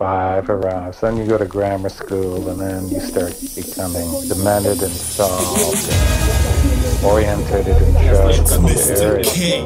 5 around. So then you go to grammar school, and then you start becoming demented and soft and orientated and sharp and airy.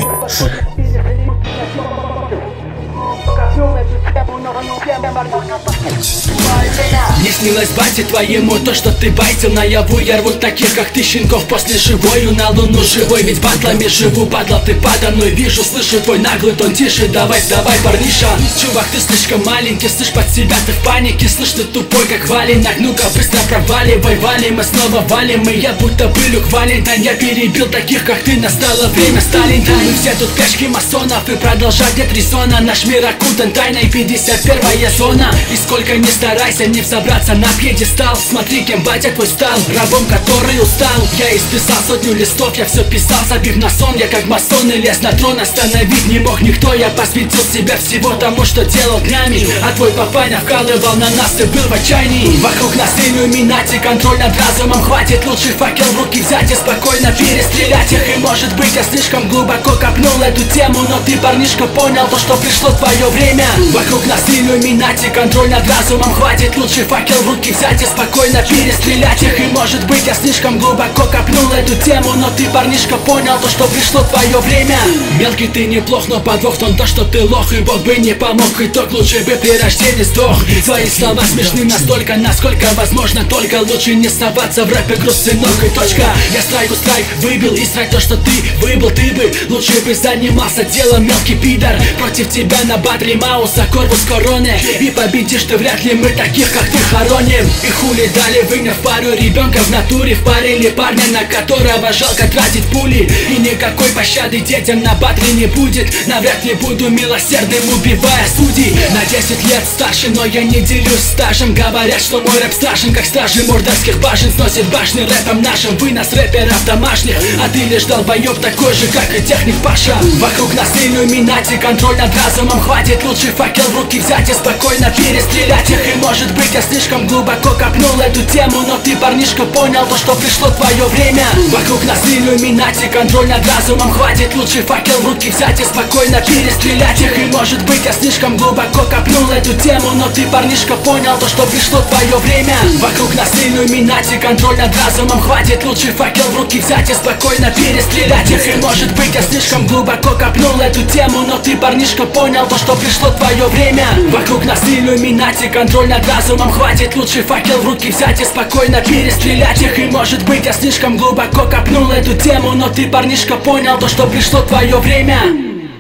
Не снилось бате твоему то, что ты байтил наяву. Я рву таких, как ты, щенков после живою на луну живой. Ведь батлами живу, падла, ты подо мной вижу. Слышу твой наглый тон, тише, давай, парниша. Чувак, ты слишком маленький, слышь, под себя ты в панике. Слышь, ты тупой, как валенок, ну-ка быстро проваливай. Валим, мы снова валим, и я будто бы Люк Валентайн. Я перебил таких, как ты, настало время Сталин. Мы все тут пешки масонов, и продолжать нет резона. Наш мир окутан тайной, 51-я зона. И сколько ни старайся, не взобраться на пьедестал. Смотри, кем батя твой стал, рабом, который устал. Я исписал сотню листов, я все писал, забив на сон. Я как масон и лез на трон, остановить не мог никто. Я посвятил себя всего тому, что делал днями. А твой папаня вкалывал на нас, ты был в отчаянии. Вокруг нас иллюминати, контроль над разумом. Хватит лучший факел в руки взять и спокойно перестрелять их. И может быть я слишком глубоко копнул эту тему, но ты, парнишка, понял то, что пришло твое время. Вокруг нас иллюминати, контроль над разумом. Хватит лучший факел в руки взять и спокойно перестрелять их. И может быть я слишком глубоко копнул эту тему, но ты, парнишка, понял то, что пришло твое время. Мелкий, ты неплох, но подвох в том, то, что ты лох. И Бог бы не помог, итог лучше бы при рождении сдох. Твои слова смешны настолько, насколько возможно. Только лучше не соваться в рэпе, груз, сынок, и точка. Я страйк выбил, и страйк то, что ты выбыл. Ты бы лучше бы занимался делом, мелкий пидор. Против тебя на батре Мауса, корпус короны. И победишь ты вряд ли, мы таких, как ты, хороним. И хули дали выгнав пару ребенка в натуре. В паре или парня, на которого жалко тратить пули. И никакой пощады детям на батре не будет. Навряд ли буду милосердным, убивая судей. На 10 лет старше, но я не делюсь стажем. Говорят, что мой рэп страшен, как стражи мордорских башен. Сносит башни рэпом нашим, вынос рэперов домашних. А ты лишь долбоёб такой же, как и техник Паша. Вокруг нас иллюминати, контроль над разумом. Хватит лучший факел в руки взять и спокойно перестрелять их. И может быть я слишком глубоко копнул эту тему, но ты, парнишка, понял то, что пришло твое время. Вокруг нас иллюминати, контроль над разумом. Хватит лучший факел в руки взять и спокойно перестрелять их. И может быть я слишком глубоко копнул эту тему, но ты, парнишка, понял то, что пришло твое время. Вокруг нас иллюминати, контроль над разумом. Хватит лучший факел в руки взять и спокойно перестрелять их. И может быть я слишком глубоко копнул эту тему, но ты, парнишка, понял то, что пришло твое время. Вокруг нас иллюминати, контроль над разумом. Хватит лучший факел в руки взять и спокойно перестрелять их. И может быть я слишком глубоко копнул эту тему, но ты, парнишка, понял то, что пришло твое время.